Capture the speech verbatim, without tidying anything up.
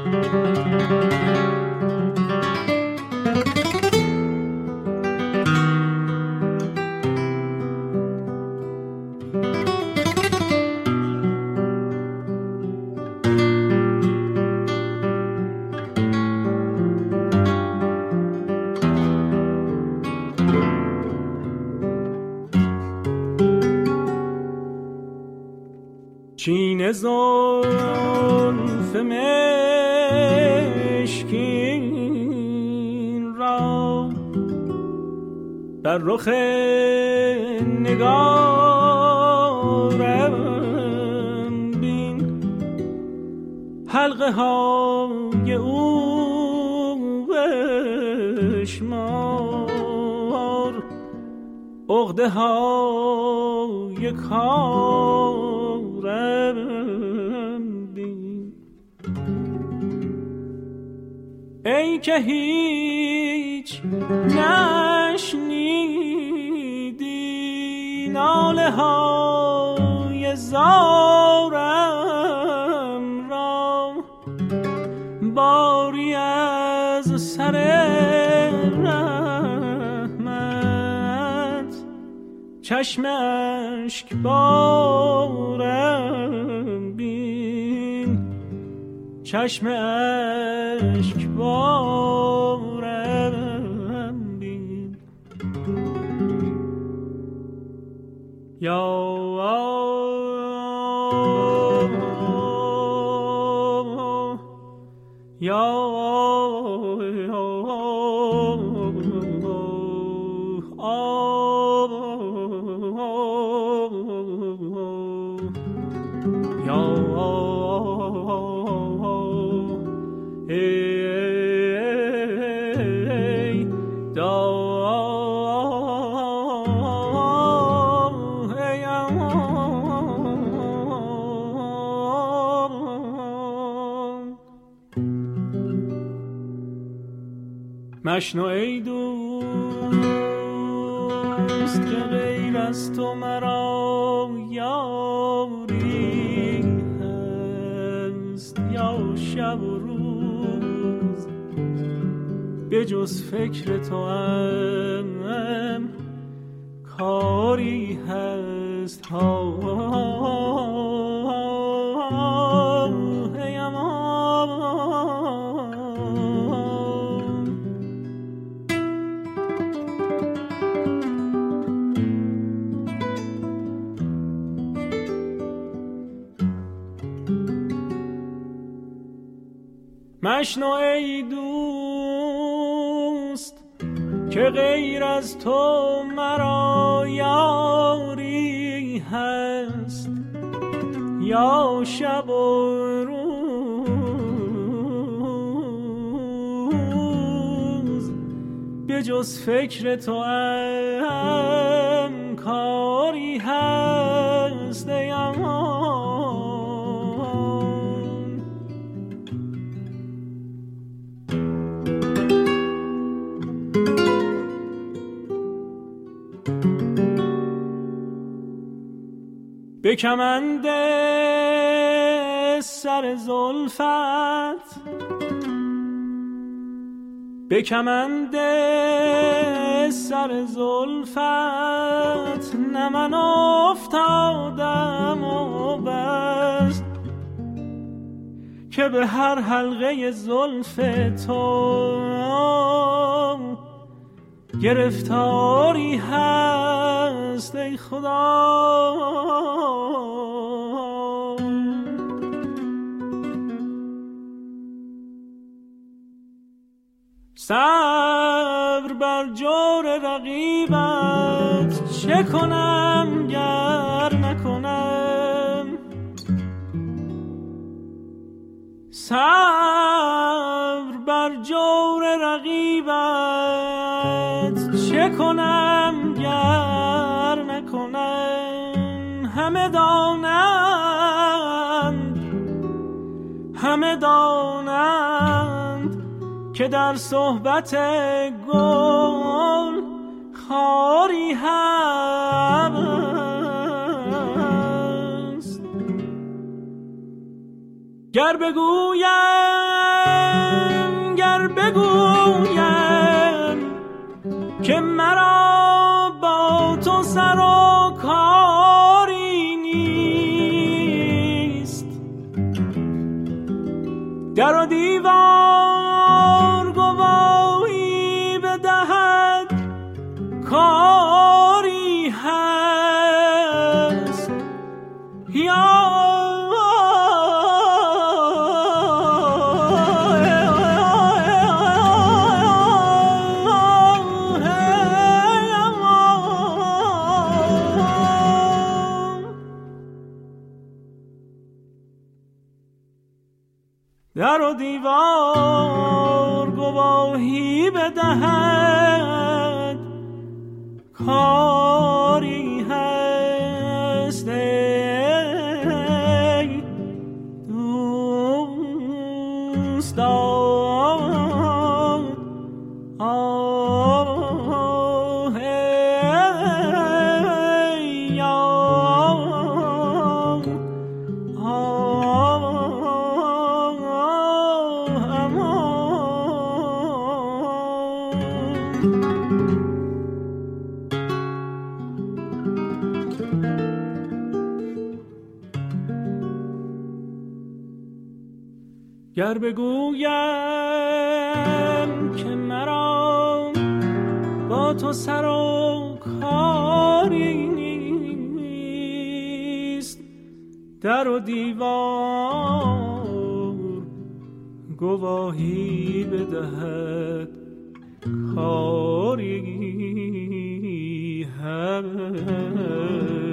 چین زلف مشکین را بر رخ نگارم بین، حلقه های او بشمار، عقده های کارم بین. ای که هیچ نشنیدی ناله های زارم را، باری از سر رحمت چشم اشک بارم بین، چشم اشک بارم بین. یا یا مشنو ای دوست که غیر از تو مرا یاری هست، یا شب و روز به جز فکر تو هم کاری هست. ها مشنو ای دوست که غیر از تو مرا یاری هست، یا شب و روز به جز فکر تو هم کاری هست. ای به کمند سر زلفت، به کمند سر زلفت نه من افتادم و بس، که به هر حلقه زلف تو گرفتاری هست. ای خدا صبر بر جور رقیبت چه کنم گر نکنم، صبر بر جور رقیبت چه کنم گر نکنم. همه دانند همه دانند که در صحبت گل خاری هست. گر بگویم در و دیوار گواهی بدهد کاری هست یا در و دیوار گواهی بدهد کاری هست ای دوستان آه ای گر بگویم که مرا با تو سر و کاری نیست در و دیوار گواهی بدهد کاری هست